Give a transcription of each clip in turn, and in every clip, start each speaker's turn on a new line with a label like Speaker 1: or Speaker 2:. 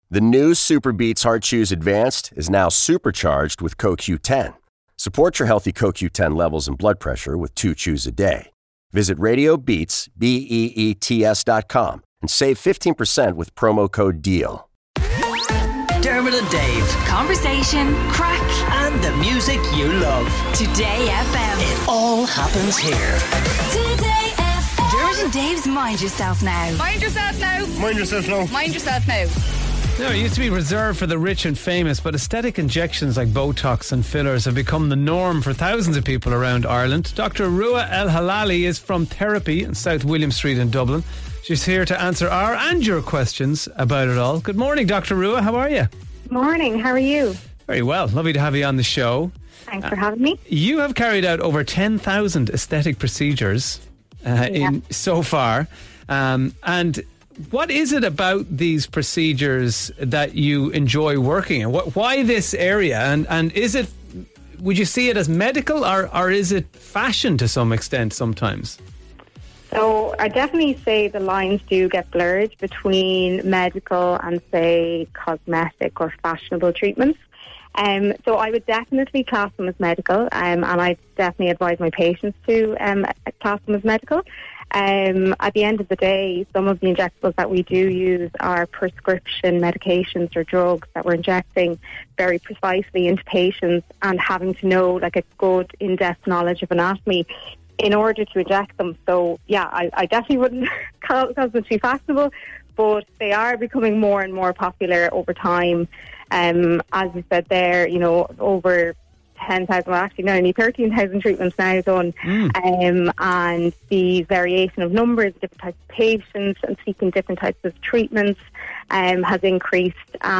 Speaker 1: The new Super Beats Heart Chews Advanced is now supercharged with CoQ10. Support your healthy CoQ10 levels and blood pressure with 2 chews a day. Visit RadioBeats, BEETS.com and save 15% with promo code DEAL.
Speaker 2: Dermot and Dave.
Speaker 3: Conversation, crack,
Speaker 2: And the music you love.
Speaker 3: Today FM.
Speaker 2: It all happens here.
Speaker 3: Today FM. Dermot and Dave's Mind Yourself Now.
Speaker 4: Mind yourself now.
Speaker 5: Mind yourself now.
Speaker 4: Mind yourself now.
Speaker 6: No, it used to be reserved for the rich and famous, but aesthetic injections like Botox and fillers have become the norm for thousands of people around Ireland. Dr. Rua El Halali is from Therapy in South William Street in Dublin. She's here to answer our and your questions about it all. Good morning, Dr. Rua. How are you?
Speaker 7: Morning. How are you?
Speaker 6: Very well. Lovely to have you on the show.
Speaker 7: Thanks for having me.
Speaker 6: You have carried out over 10,000 aesthetic procedures in so far. And what is it about these procedures that you enjoy working in? Why this area? And is it, would you see it as medical or is it fashion to some extent sometimes?
Speaker 7: So I definitely say the lines do get blurred between medical and, say, cosmetic or fashionable treatments. So I would definitely class them as medical, and I definitely advise my patients to class them as medical. At the end of the day, some of the injectables that we do use are prescription medications or drugs that we're injecting very precisely into patients and having to know like a good in-depth knowledge of anatomy in order to inject them. So, yeah, I definitely wouldn't call them too fashionable, but they are becoming more and more popular over time. As you said there, you know, over 10,000, well, actually nearly 13,000 treatments now done. And the variation of numbers, different types of patients and seeking different types of treatments has increased.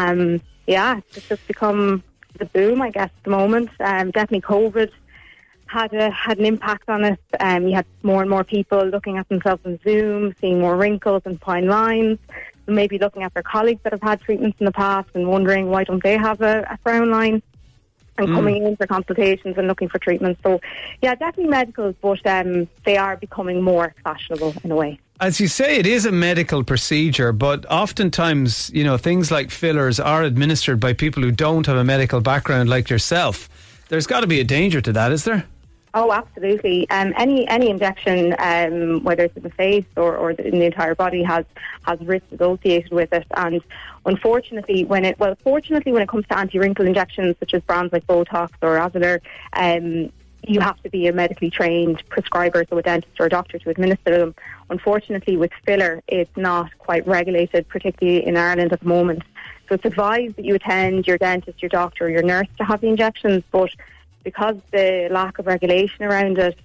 Speaker 7: It's just become the boom, I guess, at the moment. Definitely COVID had an impact on it. You had more and more people looking at themselves on Zoom, seeing more wrinkles and fine lines, maybe looking at their colleagues that have had treatments in the past and wondering why don't they have a frown line, and coming in for consultations and looking for treatments. So, yeah, definitely medicals, but they are becoming more fashionable in a way.
Speaker 6: As you say, it is a medical procedure, but oftentimes, you know, things like fillers are administered by people who don't have a medical background like yourself. There's got to be a danger to that, is there?
Speaker 7: Oh, absolutely. Any injection, whether it's in the face or in the entire body, has risks associated with it. And unfortunately, fortunately, when it comes to anti-wrinkle injections such as brands like Botox or Azelur, you have to be a medically trained prescriber, so a dentist or a doctor, to administer them. Unfortunately, with filler, it's not quite regulated, particularly in Ireland at the moment. So it's advised that you attend your dentist, your doctor, or your nurse to have the injections, but because the lack of regulation around it,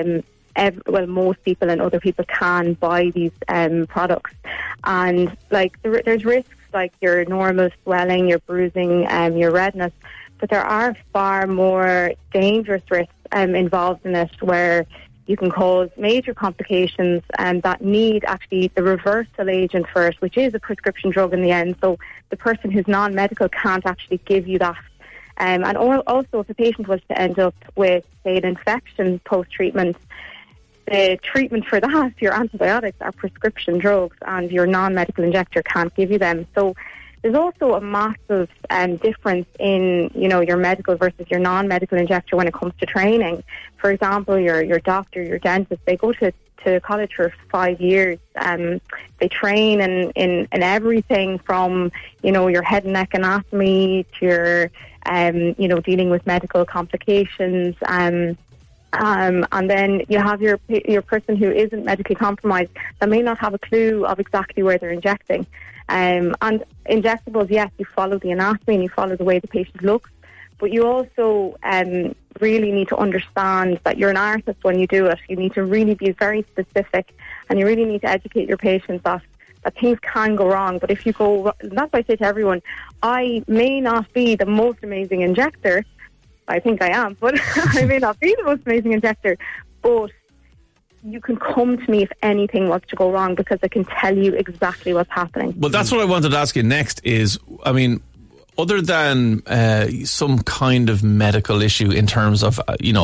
Speaker 7: most people and other people can buy these products, and like there's risks like your normal swelling, your bruising, your redness, but there are far more dangerous risks involved in it, where you can cause major complications that need actually the reversal agent for it, which is a prescription drug in the end. So the person who's non-medical can't actually give you that. And also, if a patient was to end up with, say, an infection post-treatment, the treatment for that, your antibiotics, are prescription drugs, and your non-medical injector can't give you them. So there's also a massive difference in, you know, your medical versus your non-medical injector when it comes to training. For example, your doctor, your dentist, they go to college for 5 years. They train in everything from, you know, your head and neck anatomy to your dealing with medical complications, and then you have your person who isn't medically compromised that may not have a clue of exactly where they're injecting. And injectables, yes, you follow the anatomy and you follow the way the patient looks, but you also really need to understand that you're an artist when you do it. You need to really be very specific, and you really need to educate your patients that things can go wrong. But if you go, that's why I say to everyone, I may not be the most amazing injector. I think I am, but I may not be the most amazing injector. But you can come to me if anything was to go wrong, because I can tell you exactly what's happening.
Speaker 5: Well, that's what I wanted to ask you next is, I mean, other than some kind of medical issue in terms of,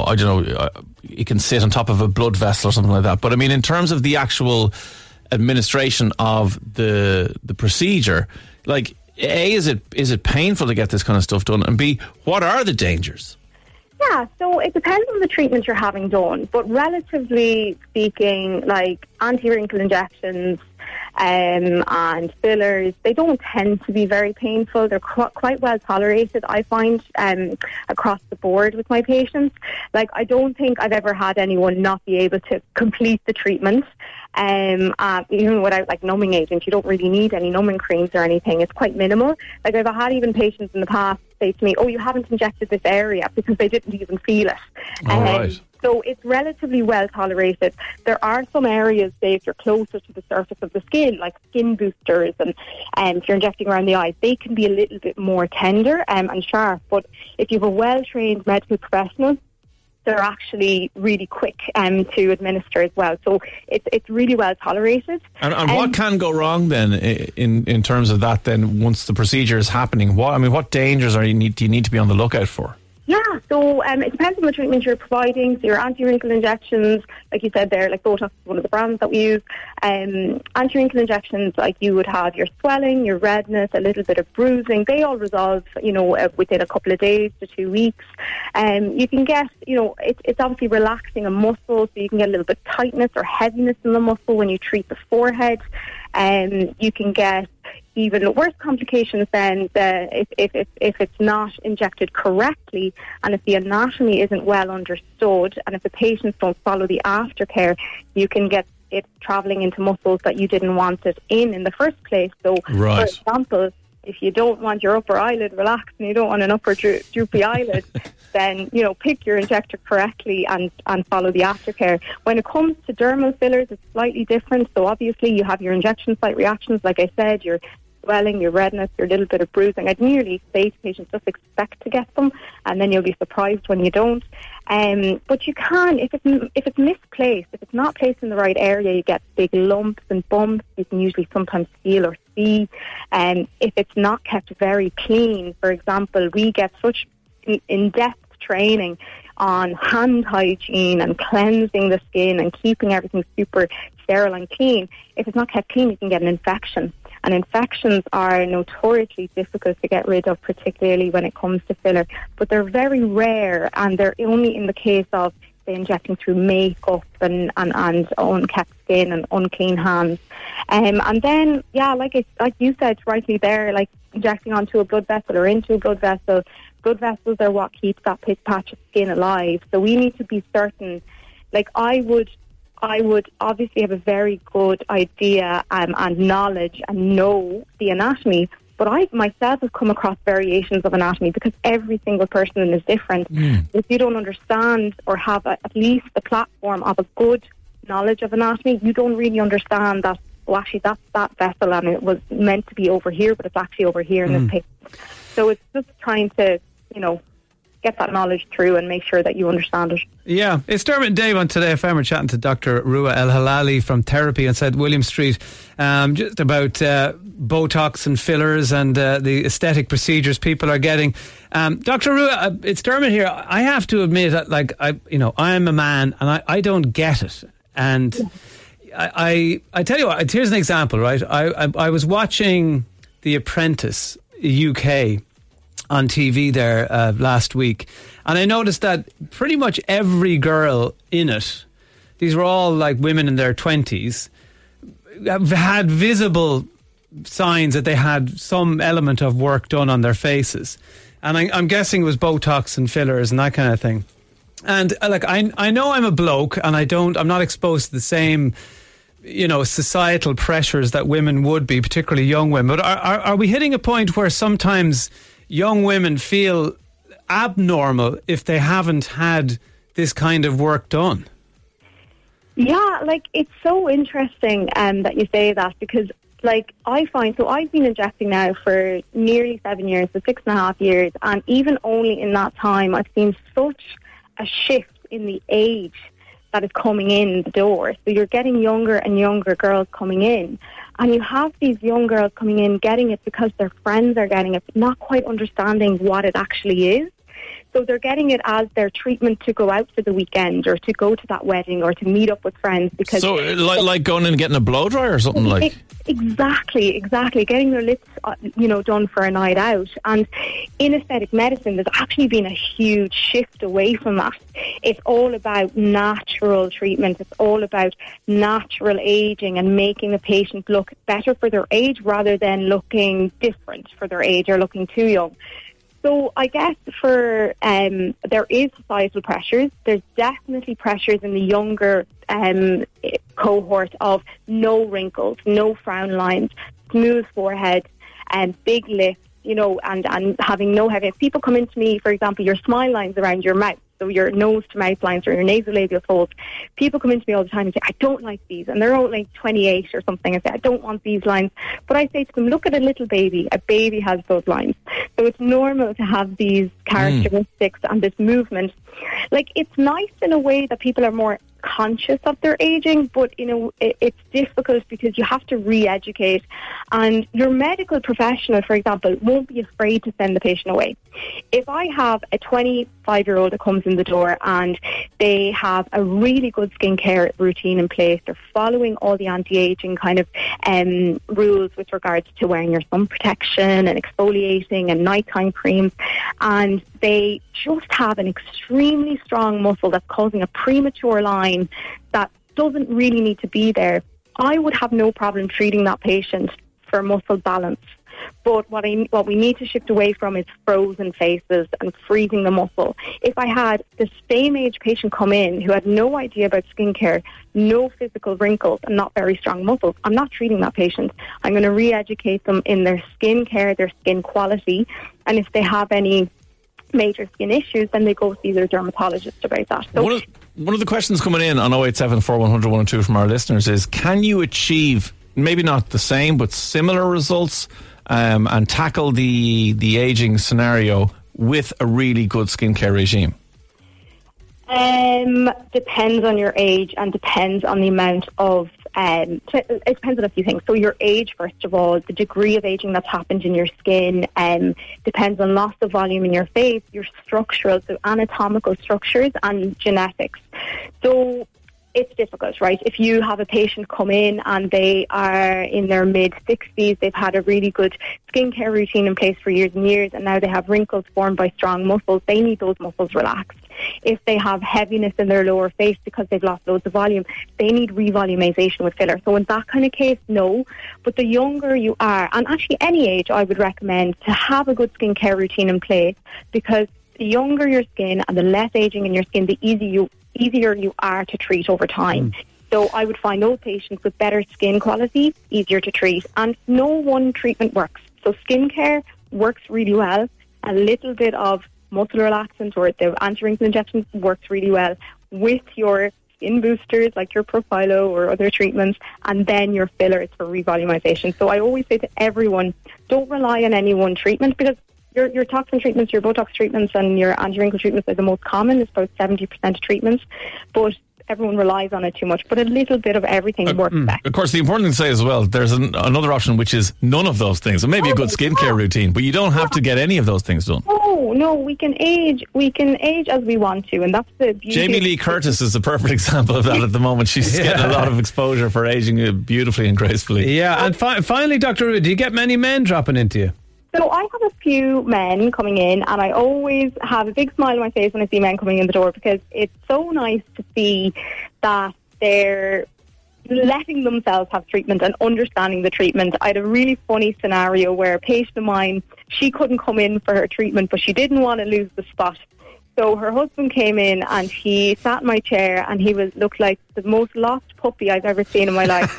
Speaker 5: it can sit on top of a blood vessel or something like that. But I mean, in terms of the actual administration of the procedure, like, A, is it painful to get this kind of stuff done? And B, what are the dangers?
Speaker 7: Yeah, so it depends on the treatment you're having done, but relatively speaking, like anti-wrinkle injections and fillers, they don't tend to be very painful. They're quite well tolerated, I find, across the board with my patients. Like, I don't think I've ever had anyone not be able to complete the treatment. Even without like numbing agents, you don't really need any numbing creams or anything. It's quite minimal. Like, I've had even patients in the past say to me, "Oh, you haven't injected this area," because they didn't even feel it.
Speaker 5: All right.
Speaker 7: So it's relatively well tolerated. There are some areas, say, if you're closer to the surface of the skin, like skin boosters, and if you're injecting around the eyes, they can be a little bit more tender and sharp. But if you have a well-trained medical professional, they're actually really quick to administer as well. So it's really well tolerated.
Speaker 5: And what can go wrong then in terms of that? Then once the procedure is happening, what dangers do you need to be on the lookout for?
Speaker 7: Yeah, so it depends on the treatment you're providing. So your anti-wrinkle injections, like you said there, like Botox is one of the brands that we use. Anti-wrinkle injections, like you would have your swelling, your redness, a little bit of bruising. They all resolve, within a couple of days to 2 weeks. You can get, it's obviously relaxing a muscle, so you can get a little bit of tightness or heaviness in the muscle when you treat the forehead. You can get even worse complications then if it's not injected correctly, and if the anatomy isn't well understood, and if the patients don't follow the aftercare, you can get it travelling into muscles that you didn't want it in the first place. So,
Speaker 5: right.
Speaker 7: For example, if you don't want your upper eyelid relaxed and you don't want an upper droopy eyelid, then, pick your injector correctly and follow the aftercare. When it comes to dermal fillers, it's slightly different. So obviously you have your injection site reactions, like I said, your swelling, your redness, your little bit of bruising. I'd nearly say to patients, just expect to get them, and then you'll be surprised when you don't. But you can, if it's misplaced, if it's not placed in the right area, you get big lumps and bumps. You can usually sometimes feel or see. If it's not kept very clean, for example, we get such in-depth training on hand hygiene and cleansing the skin and keeping everything super sterile and clean. If it's not kept clean, you can get an infection. And infections are notoriously difficult to get rid of, particularly when it comes to filler. But they're very rare, and they're only in the case of, say, injecting through makeup and unkept skin and unclean hands. And then, like you said rightly there, like injecting onto a blood vessel or into a blood vessel. Blood vessels are what keeps that patch of skin alive. So we need to be certain. Like, I would obviously have a very good idea and knowledge and know the anatomy, but I myself have come across variations of anatomy because every single person is different. If you don't understand or have at least the platform of a good knowledge of anatomy, you don't really understand that, actually that's that vessel and it was meant to be over here, but it's actually over here in this patient. So it's just trying to, get that knowledge through and make sure that you understand it.
Speaker 6: Yeah, it's Dermot and Dave on Today FM. We're chatting to Dr. Rua El Halali from Therapy on South William Street, just about Botox and fillers and the aesthetic procedures people are getting. Dr. Rua, it's Dermot here. I have to admit that, like, I'm a man and I don't get it. And I tell you what, here's an example, right? I was watching The Apprentice UK on TV there last week, and I noticed that pretty much every girl in it, these were all like women in their 20s, had visible signs that they had some element of work done on their faces, and I'm guessing it was Botox and fillers and that kind of thing. And like, I know I'm a bloke and I'm not exposed to the same societal pressures that women would be, particularly young women. But are we hitting a point where sometimes young women feel abnormal if they haven't had this kind of work done?
Speaker 7: Yeah, like, it's so interesting that you say that, because, like, I find, so I've been injecting now for nearly 7 years, so 6.5 years, and even only in that time I've seen such a shift in the age that is coming in the door. So you're getting younger and younger girls coming in, and you have these young girls coming in getting it because their friends are getting it, but not quite understanding what it actually is. So they're getting it as their treatment to go out for the weekend or to go to that wedding or to meet up with friends. Because
Speaker 5: so, like going and getting a blow dry or something like.
Speaker 7: Exactly. Getting their lips, done for a night out. And in aesthetic medicine, there's actually been a huge shift away from that. It's all about natural treatment. It's all about natural aging and making the patient look better for their age rather than looking different for their age or looking too young. So I guess there is societal pressures. There's definitely pressures in the younger cohort of no wrinkles, no frown lines, smooth forehead, and big lips, and having no heaviness. People come into me, for example, your smile lines around your mouth, so your nose to mouth lines or your nasolabial folds. People come into me all the time and say, I don't like these. And they're all like 28 or something. I say, I don't want these lines. But I say to them, look at a little baby. A baby has those lines. So it's normal to have these characteristics and this movement. Like, it's nice in a way that people are more conscious of their aging, but it's difficult because you have to re-educate, and your medical professional, for example, won't be afraid to send the patient away. If I have a 25-year-old that comes in the door and they have a really good skincare routine in place, they're following all the anti-aging kind of rules with regards to wearing your sun protection and exfoliating and nighttime creams, and they just have an extremely strong muscle that's causing a premature line that doesn't really need to be there, I would have no problem treating that patient for muscle balance. But what we need to shift away from is frozen faces and freezing the muscle. If I had the same age patient come in who had no idea about skincare, no physical wrinkles and not very strong muscles, I'm not treating that patient. I'm going to re-educate them in their skincare, their skin quality, and if they have any major skin issues, then they go see their dermatologist about that. So
Speaker 5: one of the questions coming in on 087 4100 102 from our listeners is, can you achieve maybe not the same but similar results and tackle the aging scenario with a really good skincare regime?
Speaker 7: Depends on your age and depends on the amount of it depends on a few things. So your age, first of all, the degree of aging that's happened in your skin, depends on loss of volume in your face, your structural, so anatomical structures and genetics. So it's difficult, right? If you have a patient come in and they are in their mid-60s, they've had a really good skincare routine in place for years and years, and now they have wrinkles formed by strong muscles, they need those muscles relaxed. If they have heaviness in their lower face because they've lost loads of volume, they need revolumization with filler. So in that kind of case, no. But the younger you are, and actually any age, I would recommend to have a good skincare routine in place, because the younger your skin and the less aging in your skin, the easier you are to treat over time. So I would find those patients with better skin quality easier to treat, and no one treatment works. So skincare works really well. A little bit of muscle relaxant or the anti-wrinkle injections works really well with your skin boosters like your Profilo or other treatments, and then your fillers for revolumization. So I always say to everyone, don't rely on any one treatment, because your toxin treatments, your Botox treatments and your anti-wrinkle treatments are the most common. It's about 70% of treatments, but everyone relies on it too much. But a little bit of everything works best.
Speaker 5: Of course, the important thing to say as well, there's another option, which is none of those things. It may be a good skincare routine, but you don't have to get any of those things done.
Speaker 7: No, we can age as we want to, and that's the beauty.
Speaker 5: Jamie Lee Curtis is the perfect example of that at the moment. She's getting a lot of exposure for aging beautifully and gracefully.
Speaker 6: Yeah, and finally, Dr. Ruud, do you get many men dropping into you?
Speaker 7: So I have a few men coming in, and I always have a big smile on my face when I see men coming in the door, because it's so nice to see that they're letting themselves have treatment and understanding the treatment. I had a really funny scenario where a patient of mine, she couldn't come in for her treatment, but she didn't want to lose the spot. So her husband came in and he sat in my chair, and he looked like the most lost puppy I've ever seen in my life.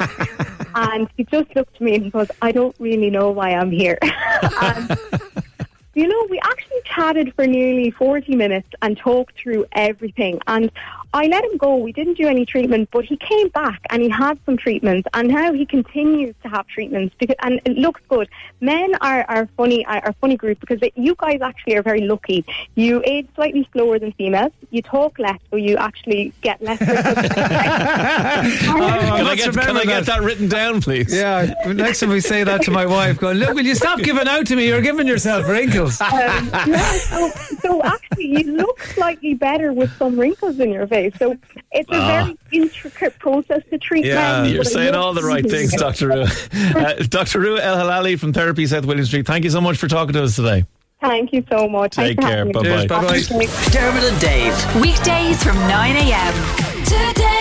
Speaker 7: And he just looked at me and he goes, I don't really know why I'm here. And, we actually chatted for nearly 40 minutes and talked through everything. And I let him go. We didn't do any treatment, but he came back and he had some treatments, and now he continues to have treatments and it looks good. Men are funny group because you guys actually are very lucky. You age slightly slower than females. You talk less, so you actually get less.
Speaker 5: Can I get that written down, please?
Speaker 6: Yeah, next time we say that to my wife, go, look, will you stop giving out to me? You're giving yourself wrinkles.
Speaker 7: So actually, you look slightly better with some wrinkles in your face. So it's a very intricate process to treat men.
Speaker 5: You're saying all the right things, Dr. Rua. Dr. Rua El Halali from Therapy South William Street. Thank you so much for talking to us today.
Speaker 7: Thank you so much.
Speaker 5: Take care. Bye-bye.
Speaker 6: Bye-bye.
Speaker 2: Dermot and Dave.
Speaker 3: Weekdays from 9 a.m. Today.